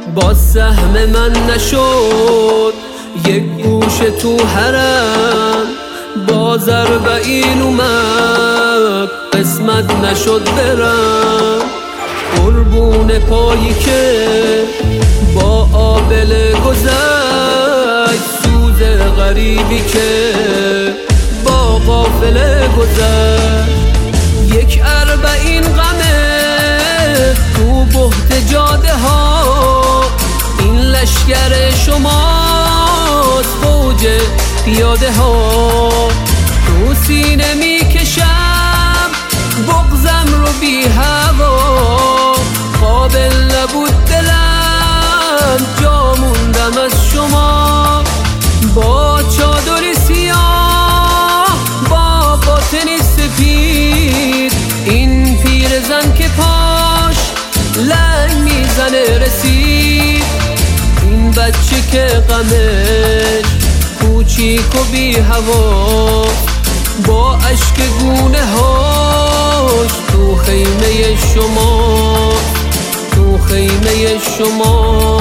با سهم من نشد یک گوشه تو حرم، با ضربین اومد قسمت نشد برم. قربون پایی که با آبله گذشت، سوز غریبی که با قافله گذشت. یک اربعین غمه تو بحت جاده ها، این لشگر شماست فوج پیاده ها. تو سینه می کشم بغضم رو بی هوا، قابل نبود دلم جا موندم از شما. با چادری سیاه با باطنی سپید، این پیرزن که پاش لنگ میزنه رسید. این بچه که غمش کوچیک و بی هوا، با اشک گونه هاش تو خیمه شما، تو خیمه شما.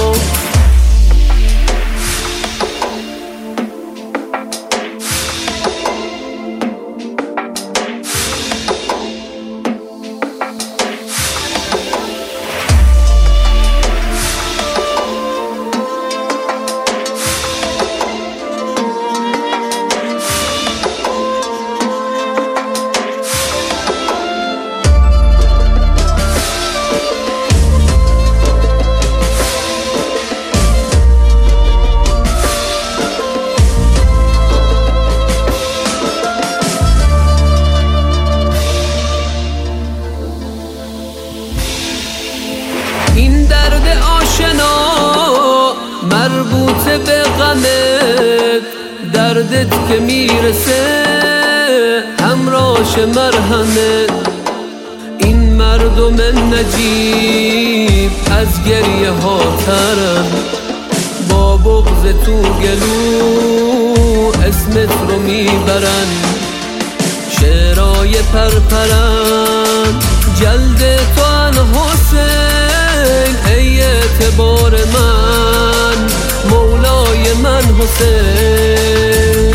این درد آشنا مربوط به غمت، دردت که میرسه همراش مرهمت. این مردم نجیب از گریه ها ترن، با بغض تو گلو اسمت رو میبرن. شعرهای پرپرن جلد تو ان حسین، ای اعتبار من مولای من حسین.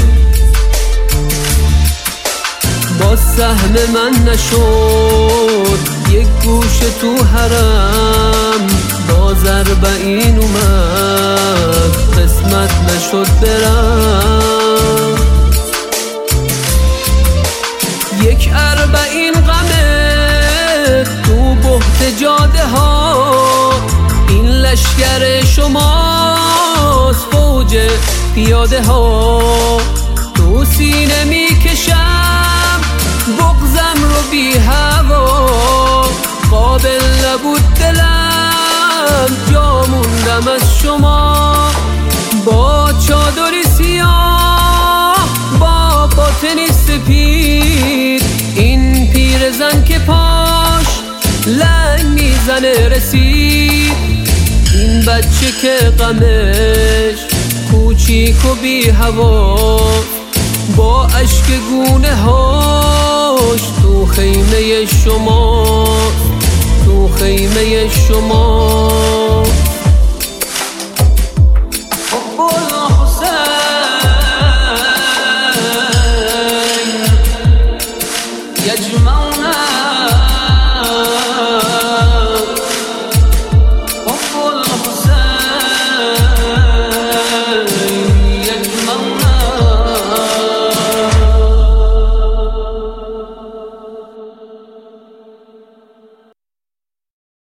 با سهم من نشد یک گوشه تو حرم، با ضربین اومد قسمت نشد برم. یک اربعین غمه تو بحت جاده ها، این لشگر شماست فوج پیاده ها. تو سینه می کشم بغضم رو بی هوا، قابل نبود دلم جا موندم از شما. با چادری سیاه با باطنی سپید، این پیرزن که پاش لنگ میزنه رسید. این بچه که غمش کوچیک و بی هوا، با اشک گونه هاش تو خیمه شما، تو خیمه شما.